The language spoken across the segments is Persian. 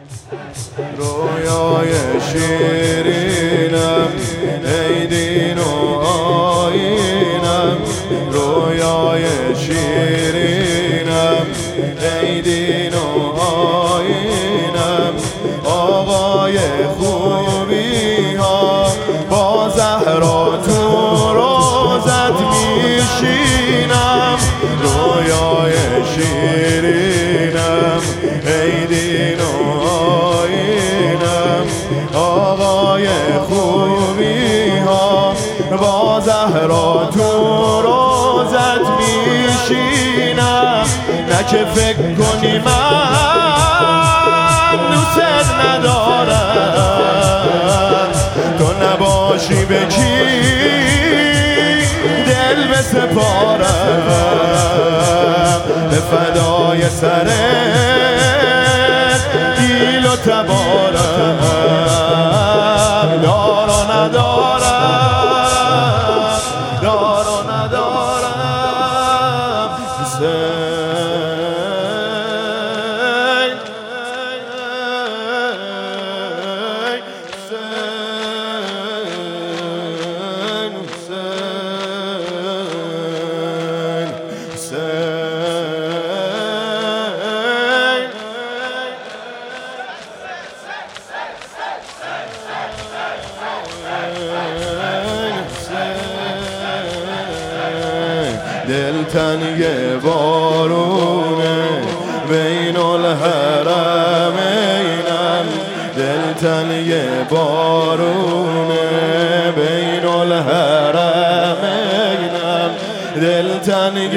رویای شیرینم ای دین و آیینم، رویای شیرینم ای دین و آیینم. آقای خوبی ها با زهرا تو روزت میشینم، رویای شیرینم ای دین و آیینم. آقای خوبی ها با زهرا تو روزت میشینم. نه که فکر کنی من دوست ندارم، تو نباشی به کی دل بسپارم، به فدای سرت دیل و تبارم. دار و ندارم، دار و ندارم، دلتنگ بارونه بین الحرمینم، دلتنگ بارونه بین الحرمینم، دلتنگ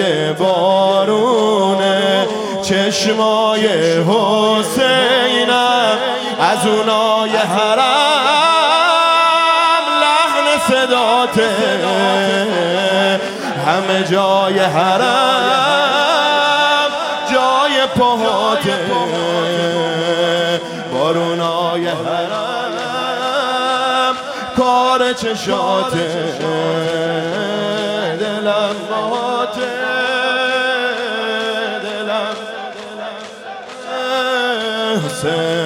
بارونه چشمای حسینم، از اونای حرم لحن صداته، همه جای حرم جای پاهاته، بارونای حرم کار چشاته، دلم باته، دلم حسین.